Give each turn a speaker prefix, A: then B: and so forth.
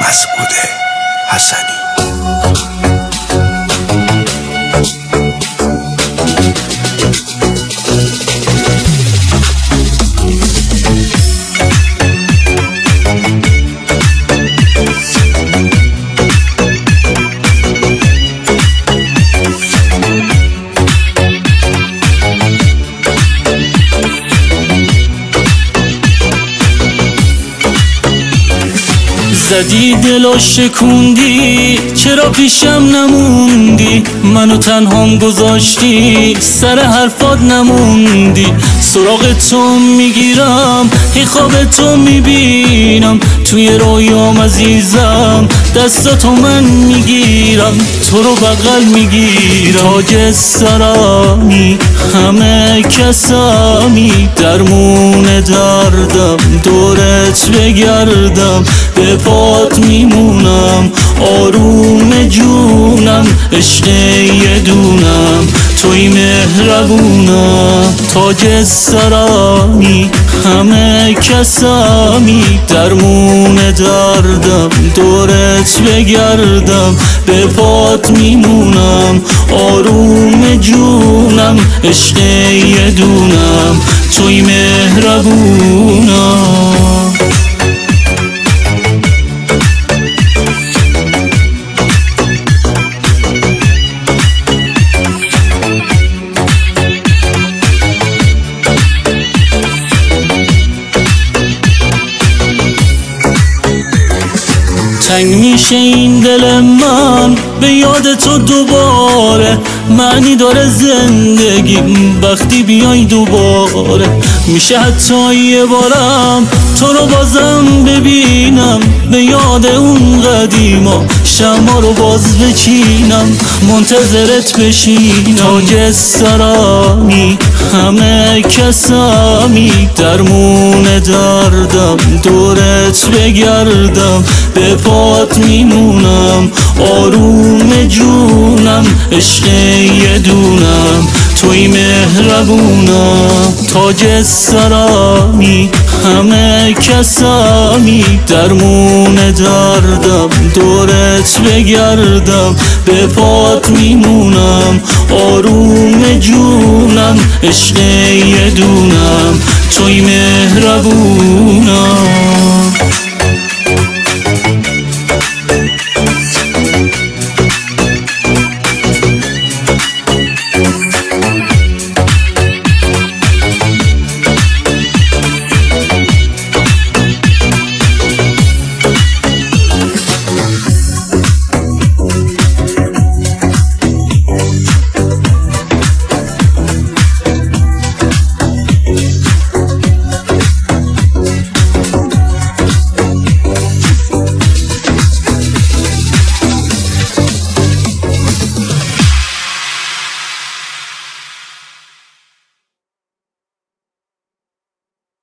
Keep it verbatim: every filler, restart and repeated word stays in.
A: مسعود حسنی.
B: زدی دلو شکوندی، چرا پیشم نموندی؟ منو تنهام گذاشتی، سر حرفات نموندی. سراغ تو میگیرم، هی خواب تو میبینم، توی رویام عزیزم دستاتو من میگیرم، تو رو بغل میگیرم. تاج سرمی همه کسمی، درمون دردم دورت بگردم، به پات میمونم آروم جونم، عشق یه دونم توی مهربونم. تاج سرمی همه کسمی، درمون دردم دورت بگردم، به پات میمونم آروم جونم، عشق یه دونم توی مهربونم. تنگ میشه این دل من به یاد تو دوباره، معنی داره زندگی وقتی بیای دوباره. میشه حتی یه بارم تو رو بازم ببینم، به یاد اون قدیما شما رو باز بچینم، منتظرت بشینم. تاج سرمی همه کسمی، درمون دردم دورت بگردم، به پات میمونم آروم جونم، عشق یه دونم توی مهربونم. تاج سرمی همه کسمی، درمون دردم دورت بگردم، به پات میمونم آروم جونم، عشق یه دونم توی مهربونم.